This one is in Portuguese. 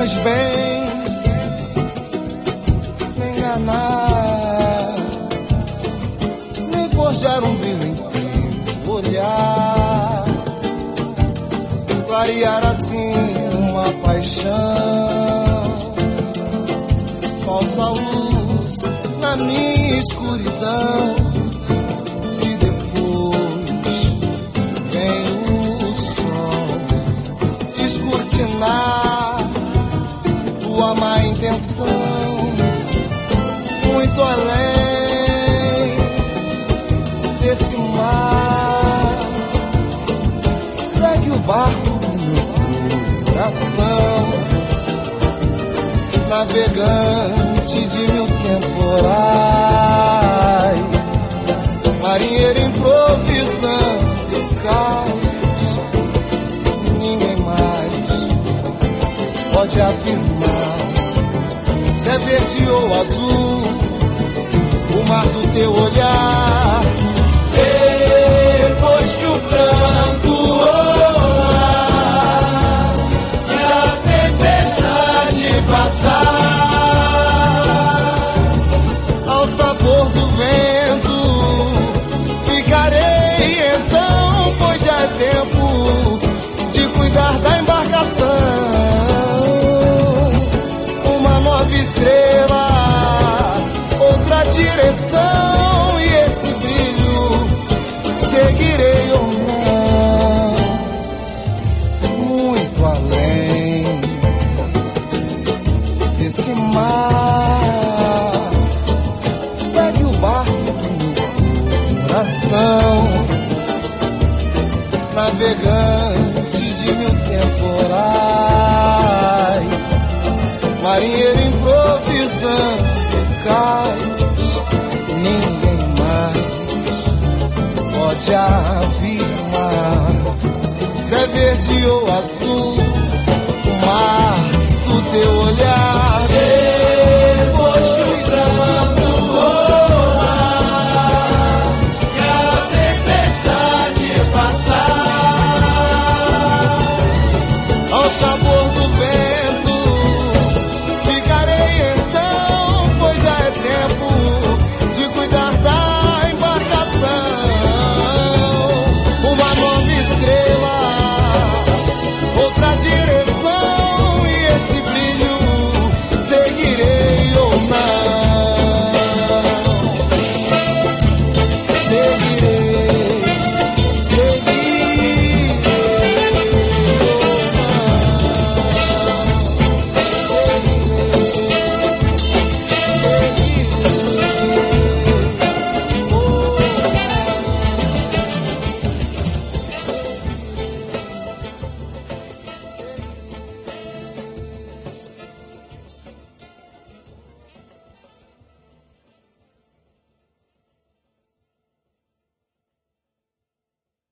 faz bem me enganar, nem forjar um brilho em teu olhar, clarear assim uma paixão, falsa luz na minha escuridão. Se depois vem o sol descortinar tua má intenção, muito além desse mar, segue o barco do meu coração, navegante de mil temporais, marinheiro improvisando cais. Ninguém mais pode afirmar se é verde ou azul o mar do teu olhar. Depois que o pranto rolar e a tempestade passar, ao sabor do vento ficarei então, pois já é tempo de cuidar da embarcação. Uma nova estrela, outra direção, e esse brilho seguirei ou não, muito além desse mar, segue o barco do meu coração, navegante de mil temporais, marinheiro improvisando cais. Ninguém mais pode afirmar se é verde ou azul